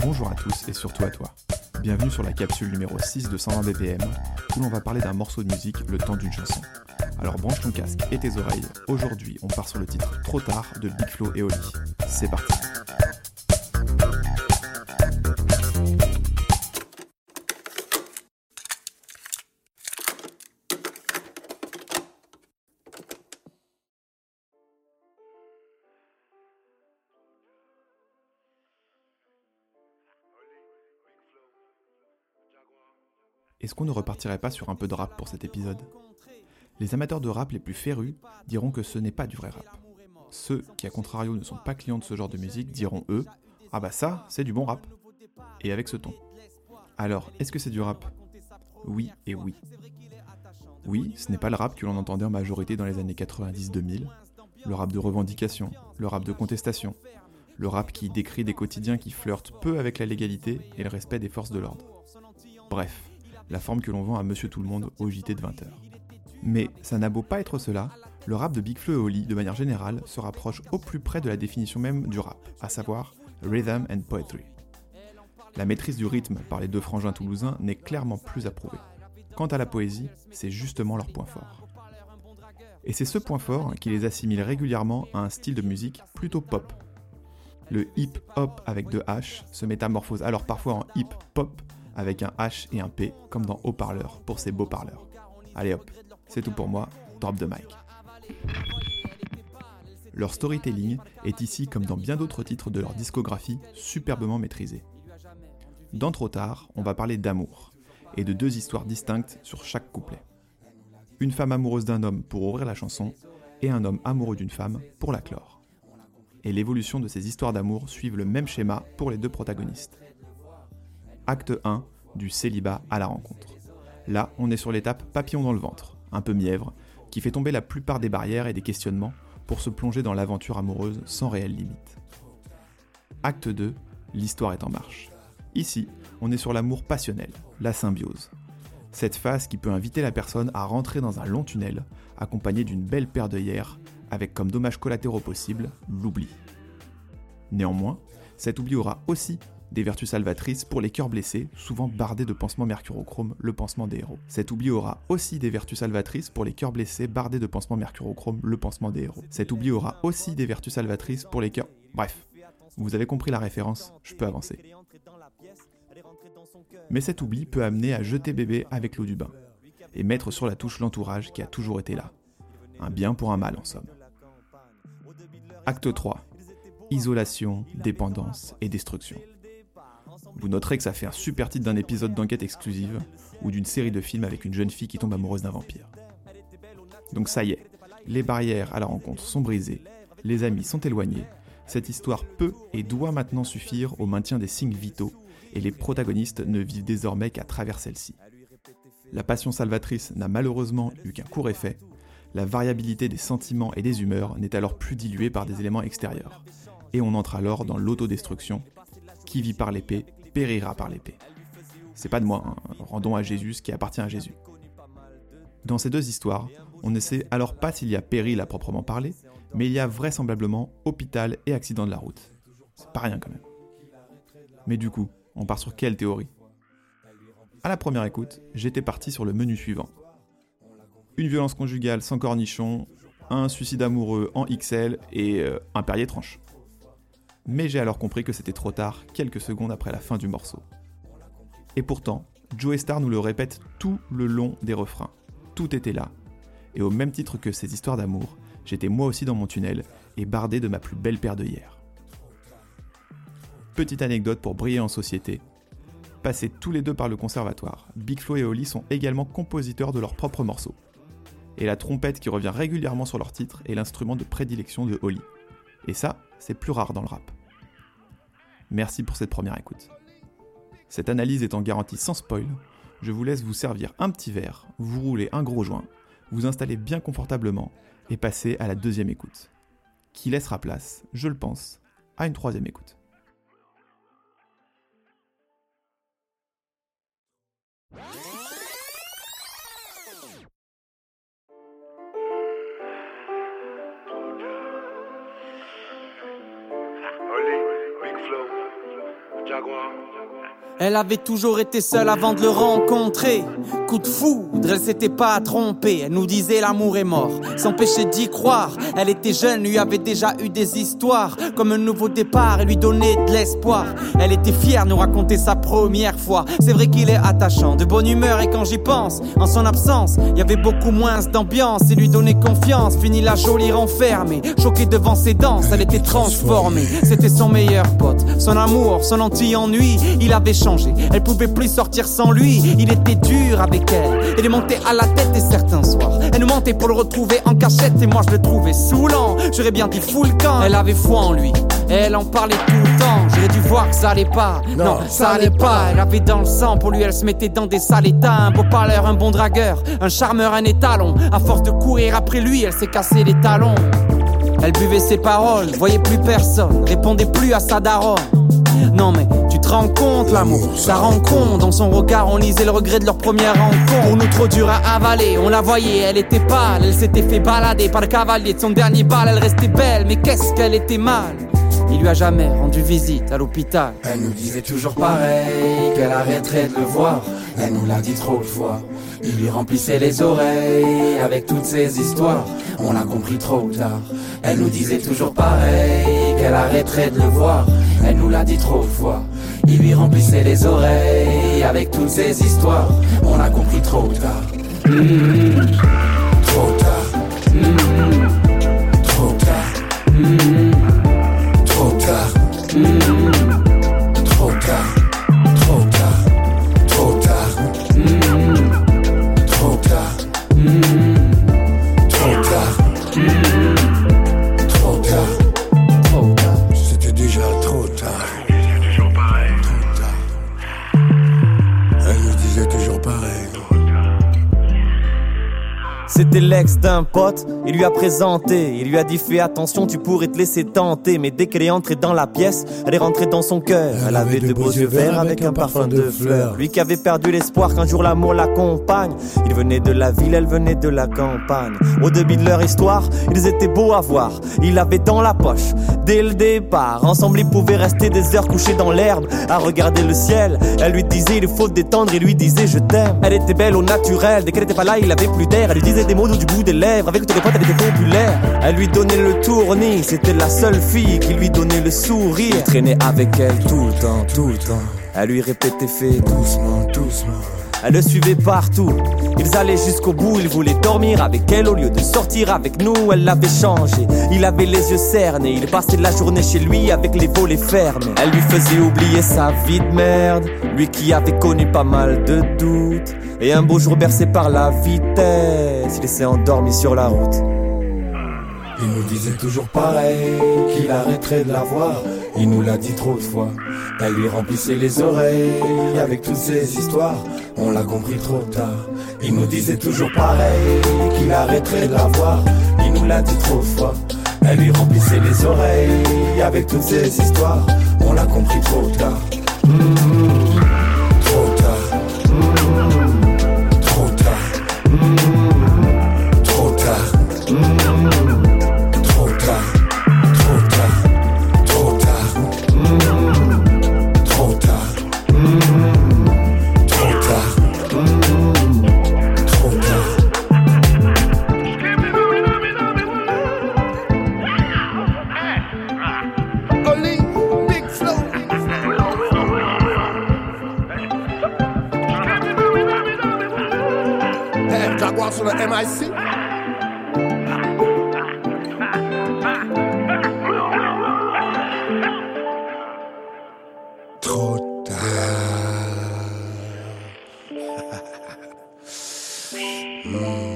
Bonjour à tous et surtout à toi. Bienvenue sur la capsule numéro 6 de 120 BPM, où l'on va parler d'un morceau de musique le temps d'une chanson. Alors branche ton casque et tes oreilles, aujourd'hui on part sur le titre Trop tard de Big Flo et Oli. C'est parti. Est-ce qu'on ne repartirait pas sur un peu de rap pour cet épisode ? Les amateurs de rap les plus férus diront que ce n'est pas du vrai rap. Ceux qui, à contrario, ne sont pas clients de ce genre de musique diront, eux, « Ah bah ça, c'est du bon rap !» Et avec ce ton. Alors, est-ce que c'est du rap ? Oui et oui. Oui, ce n'est pas le rap que l'on entendait en majorité dans les années 90-2000, le rap de revendication, le rap de contestation, le rap qui décrit des quotidiens qui flirtent peu avec la légalité et le respect des forces de l'ordre. Bref, la forme que l'on vend à Monsieur Tout-le-Monde au JT de 20h. Mais ça n'a beau pas être cela, le rap de Big Flo et Oli, de manière générale, se rapproche au plus près de la définition même du rap, à savoir Rhythm and Poetry. La maîtrise du rythme par les deux frangins toulousains n'est clairement plus approuvée. Quant à la poésie, c'est justement leur point fort. Et c'est ce point fort qui les assimile régulièrement à un style de musique plutôt pop. Le hip-hop avec deux H se métamorphose alors parfois en hip-pop avec un H et un P, comme dans haut-parleur pour ces beaux parleurs. Allez hop, c'est tout pour moi, drop the mic. Leur storytelling est ici, comme dans bien d'autres titres de leur discographie, superbement maîtrisé. Dans Trop tard, on va parler d'amour, et de deux histoires distinctes sur chaque couplet. Une femme amoureuse d'un homme pour ouvrir la chanson, et un homme amoureux d'une femme pour la clore. Et l'évolution de ces histoires d'amour suivent le même schéma pour les deux protagonistes. Acte 1, du célibat à la rencontre. Là, on est sur l'étape papillon dans le ventre, un peu mièvre, qui fait tomber la plupart des barrières et des questionnements pour se plonger dans l'aventure amoureuse sans réelle limite. Acte 2, l'histoire est en marche. Ici, on est sur l'amour passionnel, la symbiose. Cette phase qui peut inviter la personne à rentrer dans un long tunnel, accompagné d'une belle paire d'œillères, avec comme dommages collatéraux possibles, l'oubli. Néanmoins, cet oubli aura aussi des vertus salvatrices pour les cœurs blessés, souvent bardés de pansements mercurochrome, le pansement des héros. Cet oubli aura aussi des vertus salvatrices pour les cœurs blessés, bardés de pansements mercurochrome, le pansement des héros. Cet oubli aura aussi des vertus salvatrices pour les cœurs... Bref, vous avez compris la référence, je peux avancer. Mais cet oubli peut amener à jeter bébé avec l'eau du bain, et mettre sur la touche l'entourage qui a toujours été là. Un bien pour un mal en somme. Acte 3. Isolation, dépendance et destruction. Vous noterez que ça fait un super titre d'un épisode d'enquête exclusive ou d'une série de films avec une jeune fille qui tombe amoureuse d'un vampire. Donc ça y est, les barrières à la rencontre sont brisées, les amis sont éloignés, cette histoire peut et doit maintenant suffire au maintien des signes vitaux et les protagonistes ne vivent désormais qu'à travers celle-ci. La passion salvatrice n'a malheureusement eu qu'un court effet, la variabilité des sentiments et des humeurs n'est alors plus diluée par des éléments extérieurs, et on entre alors dans l'autodestruction. Qui vit par l'épée, périra par l'épée. C'est pas de moi, rendons à Jésus ce qui appartient à Jésus. Dans ces deux histoires, on ne sait alors pas s'il y a péril à proprement parler, mais il y a vraisemblablement hôpital et accident de la route. C'est pas rien quand même. Mais du coup, on part sur quelle théorie ? À la première écoute, j'étais parti sur le menu suivant. Une violence conjugale sans cornichon, un suicide amoureux en XL et un Perrier tranche. Mais j'ai alors compris que c'était trop tard, quelques secondes après la fin du morceau. Et pourtant, Joey Starr nous le répète tout le long des refrains. Tout était là. Et au même titre que ces histoires d'amour, j'étais moi aussi dans mon tunnel et bardé de ma plus belle paire d'œillères. Petite anecdote pour briller en société. Passés tous les deux par le conservatoire, Big Flo et Oli sont également compositeurs de leurs propres morceaux. Et la trompette qui revient régulièrement sur leur titre est l'instrument de prédilection de Oli. Et ça, c'est plus rare dans le rap. Merci pour cette première écoute. Cette analyse étant garantie sans spoil, je vous laisse vous servir un petit verre, vous rouler un gros joint, vous installer bien confortablement et passer à la deuxième écoute, qui laissera place, je le pense, à une troisième écoute. Elle avait toujours été seule avant de le rencontrer. Coup de foudre, elle s'était pas trompée. Elle nous disait l'amour est mort, s'empêchait d'y croire. Elle était jeune, lui avait déjà eu des histoires. Comme un nouveau départ, elle lui donnait de l'espoir. Elle était fière de nous raconter sa première fois. C'est vrai qu'il est attachant, de bonne humeur. Et quand j'y pense, en son absence, y avait beaucoup moins d'ambiance. Et lui donner confiance, fini la jolie renfermée. Choquée devant ses danses, elle était transformée. C'était son meilleur pote, son amour, son anti-ennui. Il avait changé, elle pouvait plus sortir sans lui. Il était dur avec elle, elle lui montait à la tête. Et certains soirs, elle nous mentait pour le retrouver en cachette. Et moi je le trouvais saoulant, j'aurais bien dit fou le camp. Elle avait foi en lui, et elle en parlait tout le temps. J'aurais dû voir que ça allait pas, non ça allait pas. Elle avait dans le sang, pour lui elle se mettait dans des sales états. Un beau parleur, un bon dragueur, un charmeur, un étalon. À force de courir après lui, elle s'est cassé les talons. Elle buvait ses paroles, voyait plus personne, répondait plus à sa daronne. Non mais tu te rends compte, l'amour, ça rend compte. Dans son regard on lisait le regret de leur première rencontre. Pour nous trop dur à avaler, on la voyait, elle était pâle. Elle s'était fait balader par le cavalier de son dernier bal. Elle restait belle, mais qu'est-ce qu'elle était mal. Il lui a jamais rendu visite à l'hôpital. Elle nous disait toujours pareil, qu'elle arrêterait de le voir. Elle nous l'a dit trop de fois. Il lui remplissait les oreilles avec toutes ces histoires. On l'a compris trop tard. Elle nous disait toujours pareil, qu'elle arrêterait de le voir. Elle nous l'a dit trop de fois. Il lui remplissait les oreilles avec toutes ces histoires. On l'a compris trop tard. Trop tard. Trop tard. Trop tard. Trop tard. Trop tard. Trop tard. Trop tard. Trop tard. Trop tard. Trop tard. C'était déjà trop tard. Toujours pareil. Trop tard. Elle nous disait toujours pareil. C'était l'ex d'un pote, il lui a présenté. Il lui a dit fais attention, tu pourrais te laisser tenter. Mais dès qu'elle est entrée dans la pièce, elle est rentrée dans son cœur. Elle avait de beaux yeux verts avec un parfum de fleurs. Lui qui avait perdu l'espoir qu'un jour l'amour l'accompagne. Il venait de la ville, elle venait de la campagne. Au début de leur histoire, ils étaient beaux à voir. Il l'avait dans la poche, dès le départ. Ensemble ils pouvaient rester des heures couchés dans l'herbe à regarder le ciel. Elle lui disait il faut te détendre, il lui disait je t'aime. Elle était belle au naturel, dès qu'elle était pas là il avait plus d'air. Elle lui disait des mots du bout des lèvres, avec tous les potes elle était populaire. Elle lui donnait le tournis, c'était la seule fille qui lui donnait le sourire. Il traînait avec elle tout le temps, tout le temps. Elle lui répétait fais doucement, doucement. Elle le suivait partout, ils allaient jusqu'au bout. Il voulait dormir avec elle au lieu de sortir avec nous. Elle l'avait changé, il avait les yeux cernés. Il passait la journée chez lui avec les volets fermés. Elle lui faisait oublier sa vie de merde, lui qui avait connu pas mal de doutes. Et un beau jour bercé par la vitesse, il s'est endormi sur la route. Il nous disait toujours pareil, qu'il arrêterait de la voir. Il nous l'a dit trop de fois. Elle lui remplissait les oreilles avec toutes ces histoires. On l'a compris trop tard. Il nous disait toujours pareil, qu'il arrêterait de la voir. Il nous l'a dit trop de fois. Elle lui remplissait les oreilles avec toutes ces histoires. On l'a compris trop tard. Trop tard. Trop tard. Trop tard. Trop tard. Trop tard. Trop tard. Trop tard. Trop tard. Trop tard. Oli, Big Flow. Hey, Jaguar sur le MIC. Trop tard.